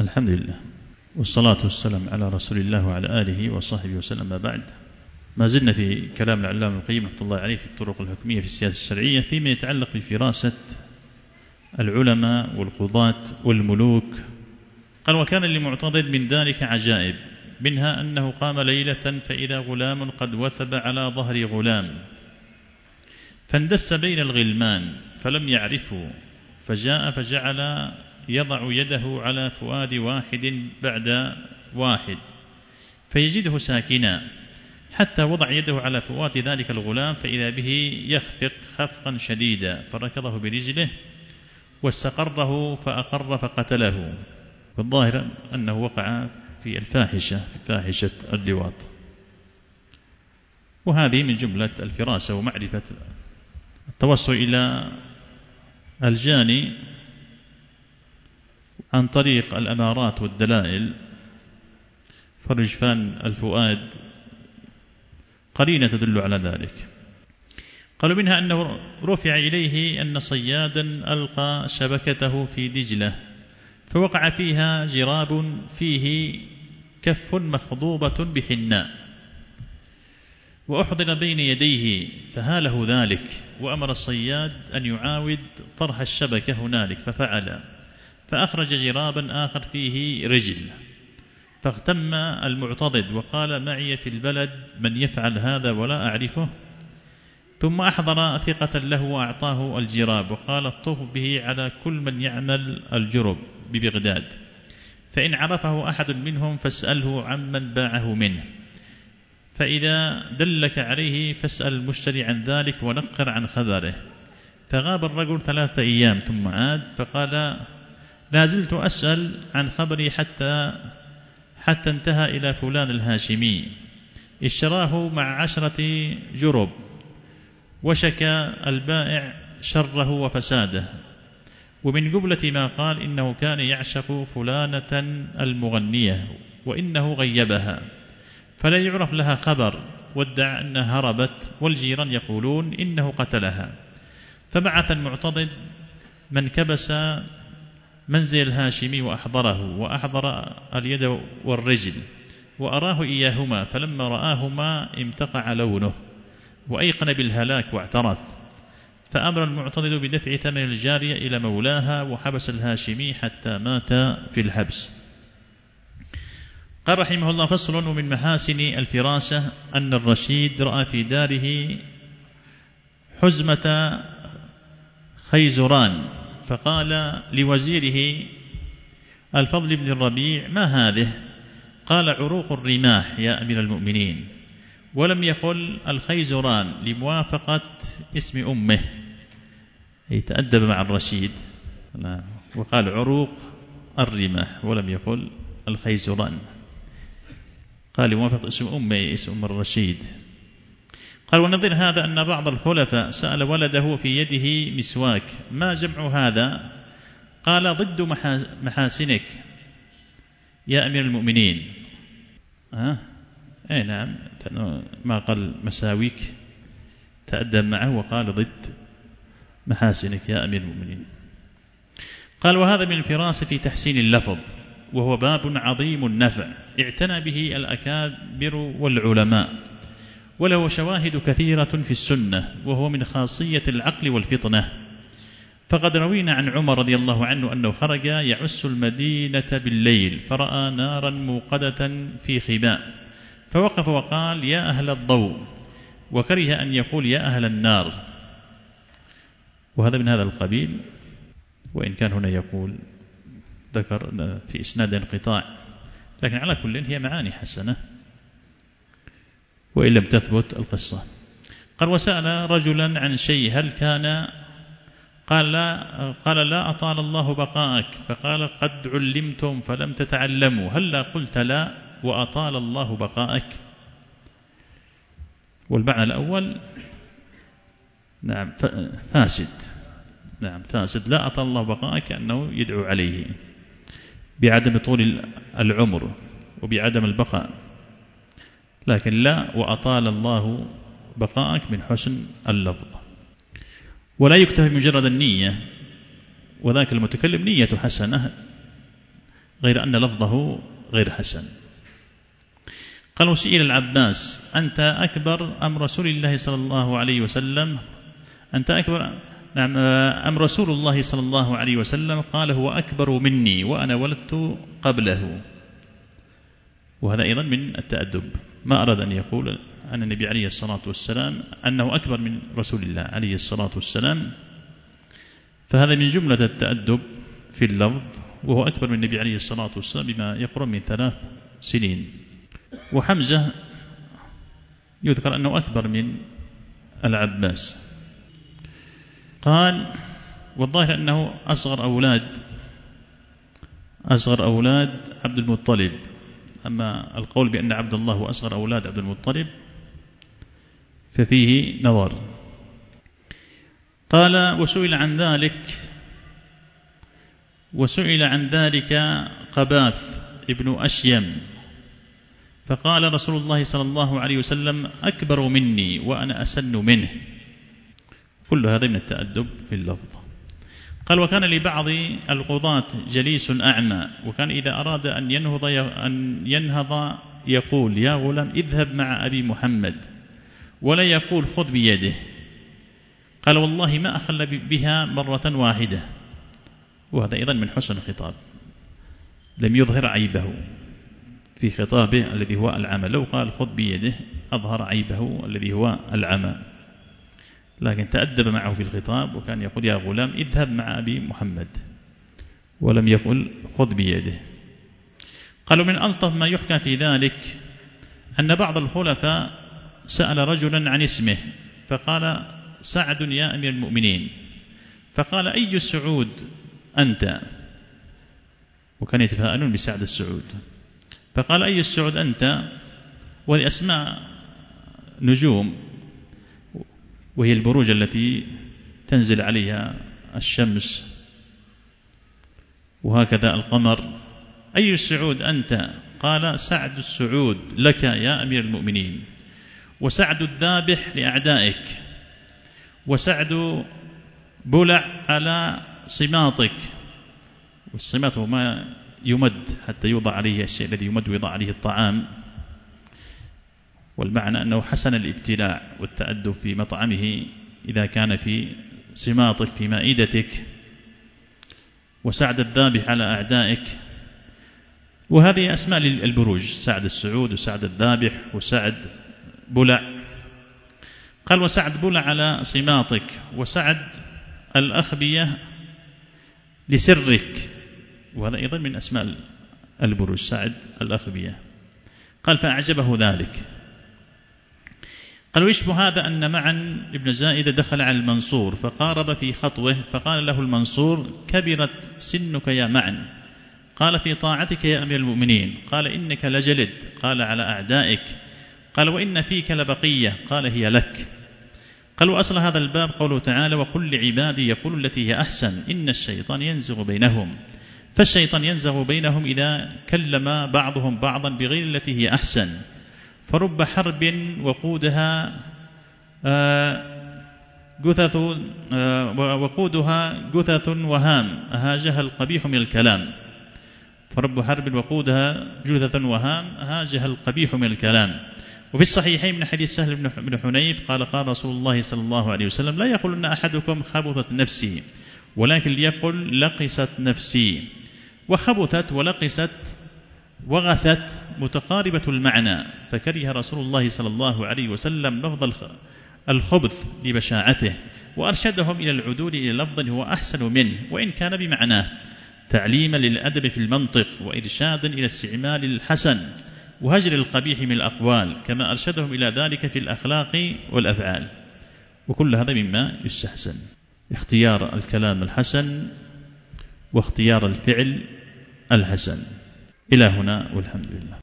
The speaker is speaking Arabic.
الحمد لله والصلاة والسلام على رسول الله وعلى آله وصحبه وسلم. ما بعد، ما زلنا في كلام العلامة ابن القيم رحمة الله عليه في الطرق الحكمية في السياسة الشرعية فيما يتعلق بفراسة العلماء والقضاة والملوك. قال: وكان لمعتضد من ذلك عجائب، منها أنه قام ليلة فإذا غلام قد وثب على ظهر غلام فاندس بين الغلمان فلم يعرفه، فجاء فجعل يضع يده على فؤاد واحد بعد واحد فيجده ساكنا، حتى وضع يده على فؤاد ذلك الغلام فإذا به يخفق خفقا شديدا، فركضه برجله واستقره فأقر فقتله. والظاهر أنه وقع في الفاحشة، في فاحشة اللواط. وهذه من جملة الفراسة ومعرفة التوصل إلى الجاني عن طريق الأمارات والدلائل، فرجفان الفؤاد قرينة تدل على ذلك. قالوا: منها أنه رفع إليه أن صيادا ألقى شبكته في دجلة فوقع فيها جراب فيه كف مخضوبة بحناء، وأحضر بين يديه فهاله ذلك، وأمر الصياد أن يعاود طرح الشبكة هنالك، ففعل، فأخرج جرابا آخر فيه رجل، فاغتم المعتضد وقال: معي في البلد من يفعل هذا ولا أعرفه. ثم أحضر ثقة له وأعطاه الجراب وقال: اطف به على كل من يعمل الجرب ببغداد، فإن عرفه أحد منهم فاسأله عمن باعه منه، فإذا دلك عليه فاسأل المشتري عن ذلك ونقر عن خبره. فغاب الرجل 3 أيام ثم عاد فقال: لا زلت أسأل عن خبري حتى انتهى إلى فلان الهاشمي، اشتراه مع 10 جرب، وشكى البائع شره وفساده. ومن قبلة ما قال إنه كان يعشق فلانة المغنية وإنه غيبها فلا يعرف لها خبر، وادعى أنها هربت، والجيران يقولون إنه قتلها. فبعث المعتضد من كبس منزل الهاشمي وأحضره، وأحضر اليد والرجل وأراه إياهما، فلما رآهما امتقع لونه وأيقن بالهلاك واعترف، فأمر المعتضد بدفع ثمن الجارية إلى مولاها، وحبس الهاشمي حتى مات في الحبس. قال رحمه الله: فصل. ومن محاسن الفراسة أن الرشيد رأى في داره حزمة خيزران، فقال لوزيره الفضل بن الربيع: ما هذه؟ قال: عروق الرماح يا أمير المؤمنين. ولم يقل الخيزران لموافقة اسم أمه، يتأدب مع الرشيد، وقال عروق الرماح ولم يقل الخيزران، قال لموافقة اسم أمه، اسم الرشيد. قال: ونظير هذا أن بعض الخلفاء سأل ولده في يده مسواك: ما جمع هذا؟ قال: ضد محاسنك يا أمير المؤمنين. أي نعم، ما قال مساويك، تأدب معه وقال ضد محاسنك يا أمير المؤمنين. قال: وهذا من الفراسة في تحسين اللفظ، وهو باب عظيم النفع اعتنى به الأكابر والعلماء، وله شواهد كثيرة في السنة، وهو من خاصية العقل والفطنة. فقد روينا عن عمر رضي الله عنه أنه خرج يعس المدينة بالليل فرأى نارا موقدة في خباء، فوقف وقال: يا أهل الضوء، وكره أن يقول يا أهل النار. وهذا من هذا القبيل، وإن كان هنا يقول ذكر في إسناد انقطاع، لكن على كل هي معاني حسنة وإن لم تثبت القصة. قال: وسأل رجلا عن شيء هل كان؟ قال لا أطال الله بقاءك. فقال: قد علمتم فلم تتعلموا، هل قلت لا وأطال الله بقاءك؟ والمعنى الأول نعم فاسد، نعم فاسد، لا أطال الله بقاءك أنه يدعو عليه بعدم طول العمر وبعدم البقاء، لكن لا وأطال الله بقاءك من حسن اللفظ. ولا يكتفي بمجرد النية، وذاك المتكلم نية حسنة غير أن لفظه غير حسن. قال: وسئل العباس: أنت أكبر أم رسول الله صلى الله عليه وسلم؟ أنت أكبر أم رسول الله صلى الله عليه وسلم؟ قال: هو أكبر مني وأنا ولدت قبله. وهذا أيضا من التأدب، ما أراد أن يقول أن النبي عليه الصلاة والسلام أنه أكبر من رسول الله عليه الصلاة والسلام، فهذا من جملة التأدب في اللفظ، وهو أكبر من النبي عليه الصلاة والسلام بما يقرب من 3 سنين. وحمزة يذكر أنه أكبر من العباس. قال: والظاهر أنه أصغر أولاد عبد المطلب، أما القول بأن عبد الله هو أصغر أولاد عبد المطلب ففيه نظر. قال: وسئل عن ذلك قباث ابن أشيم فقال رسول الله صلى الله عليه وسلم: أكبر مني وأنا أسن منه. كل هذا من التأدب في اللفظ. قال: وكان لبعض القضاة جليس أعمى، وكان إذا أراد أن ينهض يقول: يا غلام اذهب مع أبي محمد، ولا يقول خذ بيده. قال: والله ما أخل بها مرة واحدة. وهذا أيضا من حسن الخطاب، لم يظهر عيبه في خطابه الذي هو العمى. لو قال خذ بيده أظهر عيبه الذي هو العمى، لكن تأدب معه في الخطاب، وكان يقول: يا غلام اذهب مع أبي محمد، ولم يقل خذ بيده. قالوا: من ألطف ما يحكى في ذلك أن بعض الخلفاء سأل رجلا عن اسمه فقال: سعد يا أمير المؤمنين. فقال: أي السعود أنت؟ وكان يتفاءلون بسعد السعود. فقال: أي السعود أنت؟ والأسماء نجوم، وهي البروج التي تنزل عليها الشمس، وهكذا القمر. أي السعود أنت؟ قال: سعد السعود لك يا أمير المؤمنين، وسعد الذابح لأعدائك، وسعد بلع على صماطك. والصماط هو ما يمد حتى يوضع عليه الشيء الذي يمد ويضع عليه الطعام، والمعنى أنه حسن الابتلاع والتأدب في مطعمه إذا كان في صماطك في مائدتك. وسعد الذابح على أعدائك. وهذه أسماء للبروج: سعد السعود وسعد الذابح وسعد بلع. قال: وسعد بلع على صماطك، وسعد الأخبية لسرك. وهذا أيضا من أسماء البروج، سعد الأخبية. قال: فأعجبه ذلك. قال: ويشبه هذا أن معا ابن زائدة دخل على المنصور فقارب في خطوه، فقال له المنصور: كبرت سنك يا معا. قال: في طاعتك يا أمير المؤمنين. قال: إنك لجلد. قال: على أعدائك. قال: وإن فيك لبقية. قال: هي لك. قال: وأصل هذا الباب قوله تعالى: وقل لعبادي يقول التي هي أحسن إن الشيطان ينزغ بينهم. فالشيطان ينزغ بينهم إذا كلم بعضهم بعضا بغير التي هي أحسن. فرب حرب وقودها جثث وهام أهاجها القبيح من الكلام. فرب حرب وقودها جثث وهام أهاجها القبيح من الكلام. وفي الصحيحين من حديث سهل بن حنيف قال: قال رسول الله صلى الله عليه وسلم: لا يقولن أحدكم خبثت نفسي، ولكن ليقل لقست نفسي. وخبثت ولقست وغثت متقاربة المعنى، فكره رسول الله صلى الله عليه وسلم لفظ الخبث لبشاعته، وأرشدهم إلى العدول إلى لفظ هو أحسن منه وإن كان بمعناه، تعليما للأدب في المنطق، وإرشادا إلى استعمال الحسن وهجر القبيح من الأقوال، كما أرشدهم إلى ذلك في الأخلاق والأفعال. وكل هذا مما يستحسن: اختيار الكلام الحسن واختيار الفعل الحسن. إلى هنا والحمد لله.